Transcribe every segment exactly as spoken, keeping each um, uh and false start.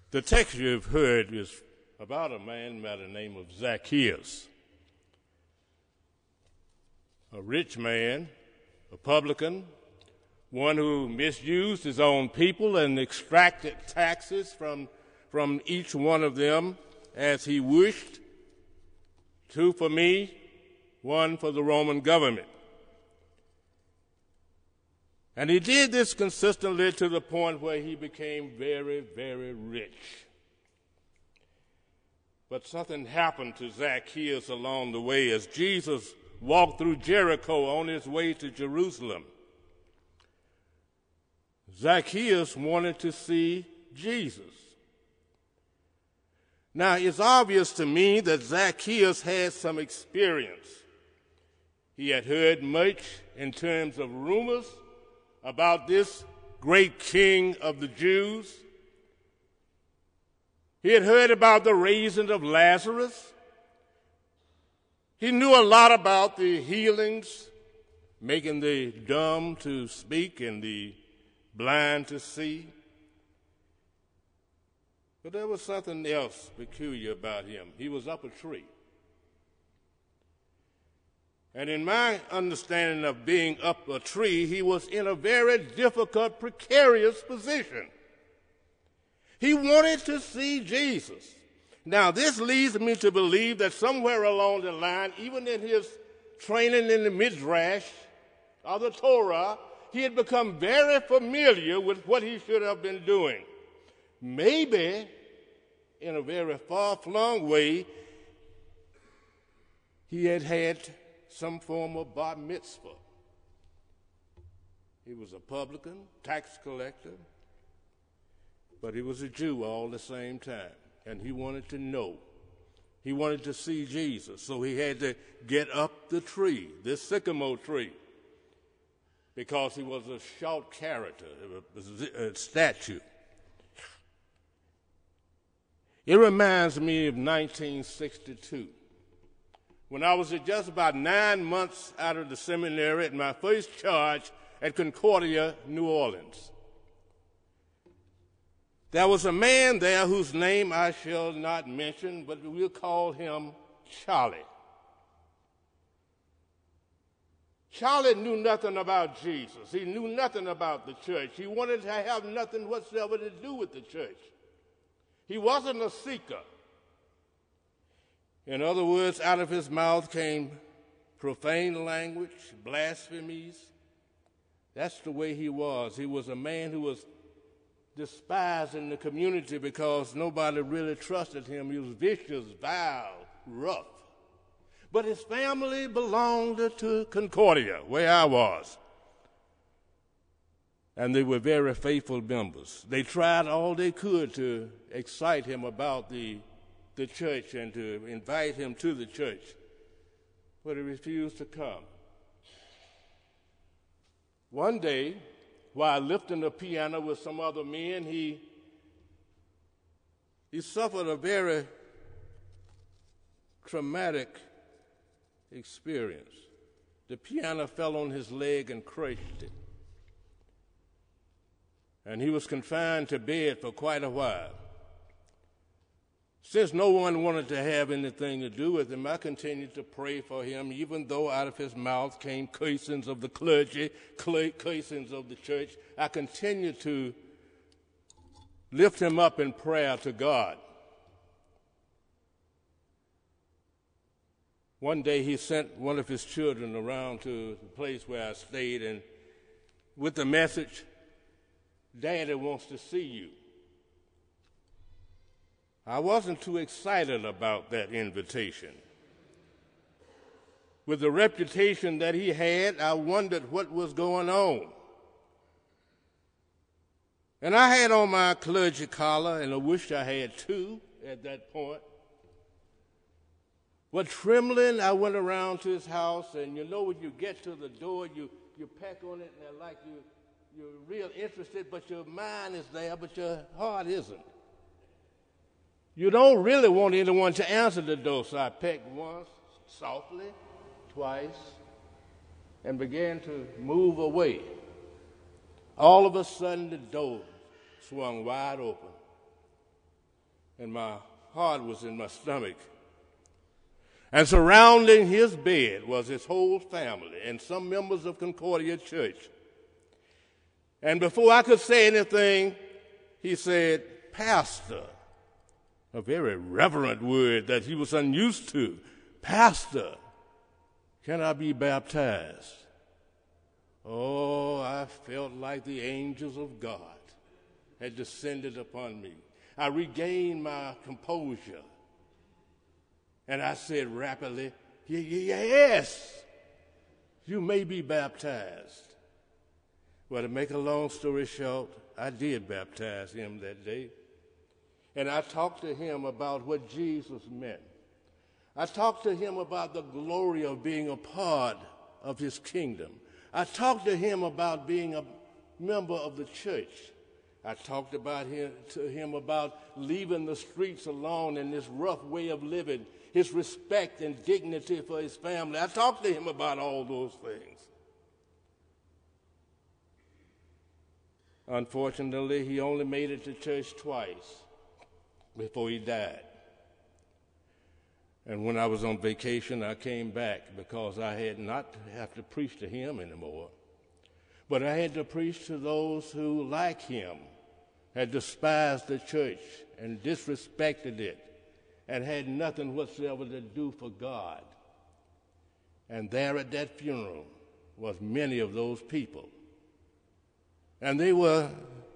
The text you've heard is about a man by the name of Zacchaeus, a rich man, a publican, one who misused his own people and extracted taxes from, from each one of them as he wished, two for me, one for the Roman government. And he did this consistently to the point where he became very, very rich. But something happened to Zacchaeus along the way as Jesus walked through Jericho on his way to Jerusalem. Zacchaeus wanted to see Jesus. Now, it's obvious to me that Zacchaeus had some experience. He had heard much in terms of rumors about this great king of the Jews. He had heard about the raising of Lazarus. He knew a lot about the healings, making the dumb to speak and the blind to see. But there was something else peculiar about him. He was up a tree. And in my understanding of being up a tree, he was in a very difficult, precarious position. He wanted to see Jesus. Now, this leads me to believe that somewhere along the line, even in his training in the Midrash or the Torah, he had become very familiar with what he should have been doing. Maybe, in a very far-flung way, he had had some form of bar mitzvah. He was a publican, tax collector, but he was a Jew all the same time, and he wanted to know. He wanted to see Jesus, so he had to get up the tree, this sycamore tree, because he was a short character, a statue. It reminds me of nineteen sixty-two. When I was just about nine months out of the seminary at my first charge at Concordia, New Orleans. There was a man there whose name I shall not mention, but we'll call him Charlie. Charlie knew nothing about Jesus. He knew nothing about the church. He wanted to have nothing whatsoever to do with the church. He wasn't a seeker. In other words, out of his mouth came profane language, blasphemies. That's the way he was. He was a man who was despised in the community because nobody really trusted him. He was vicious, vile, rough. But his family belonged to Concordia, where I was. And they were very faithful members. They tried all they could to excite him about the the church and to invite him to the church, but he refused to come. One day, while lifting the piano with some other men, he, he suffered a very traumatic experience. The piano fell on his leg and crushed it. And he was confined to bed for quite a while. Since no one wanted to have anything to do with him, I continued to pray for him, even though out of his mouth came cursings of the clergy, cursings of the church. I continued to lift him up in prayer to God. One day he sent one of his children around to the place where I stayed, and with the message, "Daddy wants to see you." I wasn't too excited about that invitation. With the reputation that he had, I wondered what was going on. And I had on my clergy collar, and I wished I had two at that point. But trembling, I went around to his house, and you know when you get to the door, you, you peck on it, and they're like you, you're real interested, but your mind is there, but your heart isn't. You don't really want anyone to answer the door, so I pecked once, softly, twice, and began to move away. All of a sudden, the door swung wide open, and my heart was in my stomach. And surrounding his bed was his whole family and some members of Concordia Church. And before I could say anything, he said, "Pastor," a very reverent word that he was unused to. "Pastor, can I be baptized?" Oh, I felt like the angels of God had descended upon me. I regained my composure. And I said rapidly, "Yes, you may be baptized." Well, to make a long story short, I did baptize him that day. And I talked to him about what Jesus meant. I talked to him about the glory of being a part of his kingdom. I talked to him about being a member of the church. I talked about him, to him about leaving the streets alone in this rough way of living, his respect and dignity for his family. I talked to him about all those things. Unfortunately, he only made it to church twice before he died. And when I was on vacation, I came back because I had not to have to preach to him anymore, but I had to preach to those who, like him, had despised the church and disrespected it and had nothing whatsoever to do for God. And there at that funeral was many of those people. And they were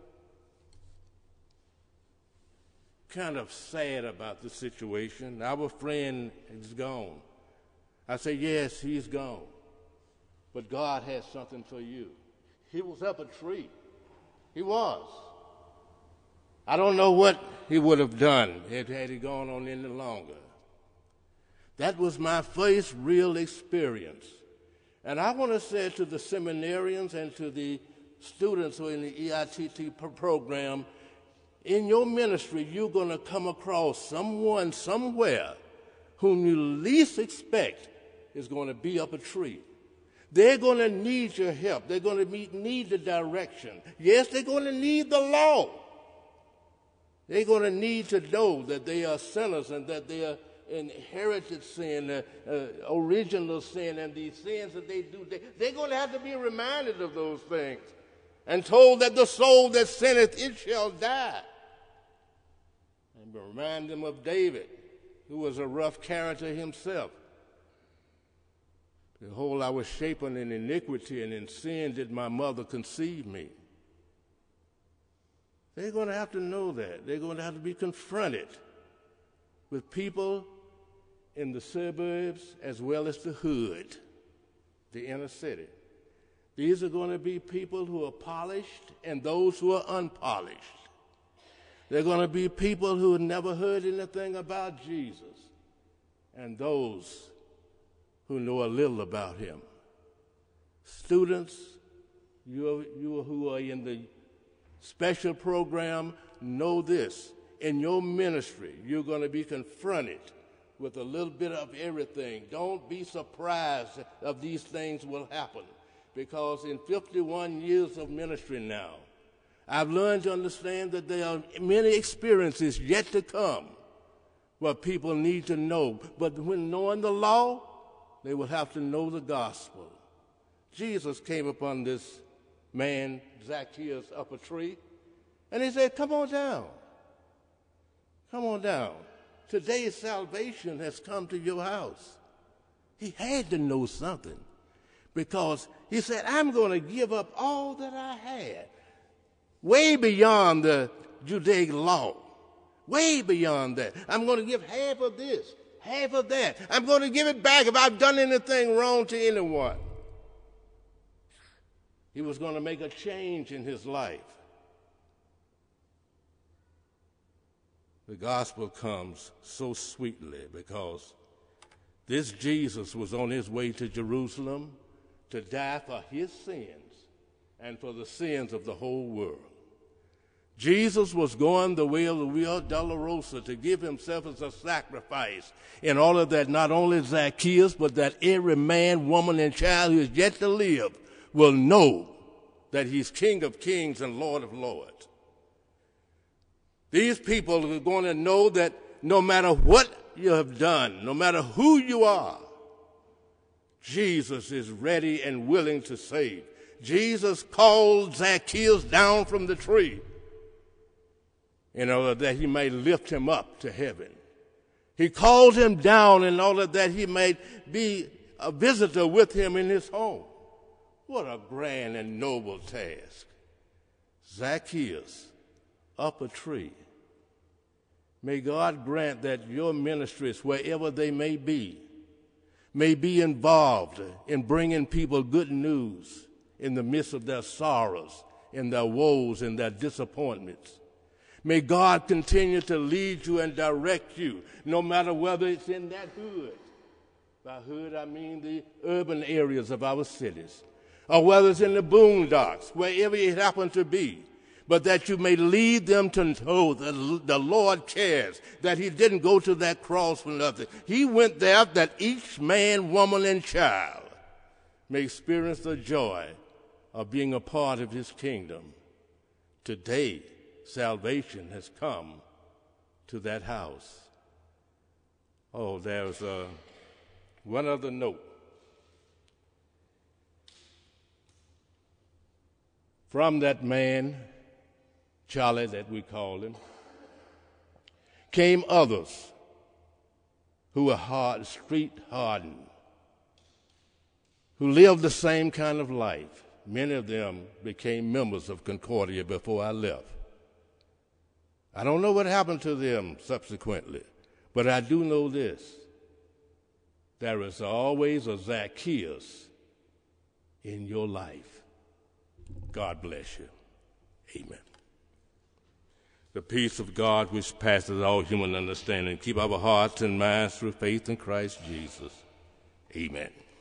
kind of sad about the situation. Our friend is gone. I said, "Yes, he's gone. But God has something for you." He was up a tree. He was. I don't know what he would have done had, had he gone on any longer. That was my first real experience. And I want to say to the seminarians and to the students who are in the E I T T program, in your ministry, you're going to come across someone somewhere whom you least expect is going to be up a tree. They're going to need your help. They're going to need the direction. Yes, they're going to need the law. They're going to need to know that they are sinners and that they are inherited sin, uh, uh, original sin, and these sins that they do. They, they're going to have to be reminded of those things and told that the soul that sinneth, it shall die. And remind them of David, who was a rough character himself. Behold, I was shapen in iniquity, and in sin did my mother conceive me. They're going to have to know that. They're going to have to be confronted with people in the suburbs as well as the hood, the inner city. These are going to be people who are polished and those who are unpolished. They're going to be people who have never heard anything about Jesus and those who know a little about him. Students, you, you who are in the special program, know this. In your ministry, you're going to be confronted with a little bit of everything. Don't be surprised if these things will happen, because in fifty-one years of ministry now, I've learned to understand that there are many experiences yet to come where people need to know. But when knowing the law, they will have to know the gospel. Jesus came upon this man, Zacchaeus, up a tree, and he said, "Come on down. Come on down. Today's salvation has come to your house." He had to know something, because he said, "I'm going to give up all that I had," way beyond the Judaic law, way beyond that. "I'm going to give half of this, half of that. I'm going to give it back if I've done anything wrong to anyone." He was going to make a change in his life. The gospel comes so sweetly because this Jesus was on his way to Jerusalem to die for his sins and for the sins of the whole world. Jesus was going the way of the Via Dolorosa to give himself as a sacrifice in order that not only Zacchaeus, but that every man, woman, and child who is yet to live will know that he's King of kings and Lord of lords. These people are going to know that no matter what you have done, no matter who you are, Jesus is ready and willing to save. Jesus called Zacchaeus down from the tree in order that he may lift him up to heaven. He called him down in order that he may be a visitor with him in his home. What a grand and noble task. Zacchaeus up a tree. May God grant that your ministries, wherever they may be, may be involved in bringing people good news in the midst of their sorrows, in their woes, in their disappointments. May God continue to lead you and direct you, no matter whether it's in that hood. By hood, I mean the urban areas of our cities, or whether it's in the boondocks, wherever it happens to be, but that you may lead them to know that the Lord cares, that he didn't go to that cross for nothing. He went there that each man, woman, and child may experience the joy of being a part of his kingdom. Today, salvation has come to that house. Oh, there's uh, one other note. From that man, Charlie that we call him, came others who were hard, street hardened, who lived the same kind of life. Many of them became members of Concordia before I left. I don't know what happened to them subsequently, but I do know this. There is always a Zacchaeus in your life. God bless you. Amen. The peace of God which passes all human understanding, keep our hearts and minds through faith in Christ Jesus. Amen.